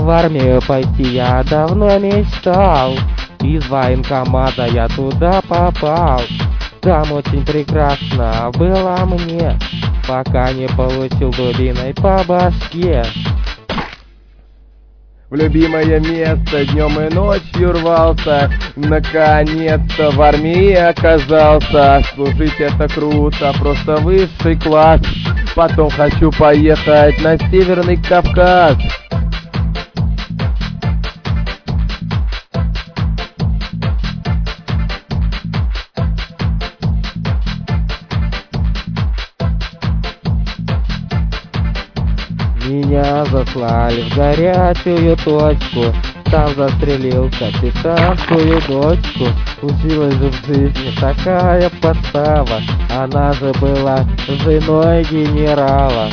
в армию пойти я давно мечтал. Из военкомата я туда попал. Там очень прекрасно было мне, пока не получил дубиной по башке. В любимое место днем и ночью рвался, наконец-то в армии оказался. Служить это круто, просто высший класс. Потом хочу поехать на Северный Кавказ. Меня заслали в горячую точку, там застрелил капитанскую дочку. Случилась же в жизни такая подстава, она же была женой генерала.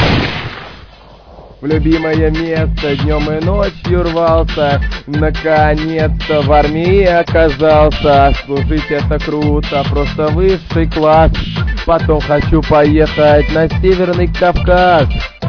В любимое место днем и ночью рвался, наконец-то в армии оказался. Служить это круто, просто высший класс. Потом хочу поехать на Северный Кавказ.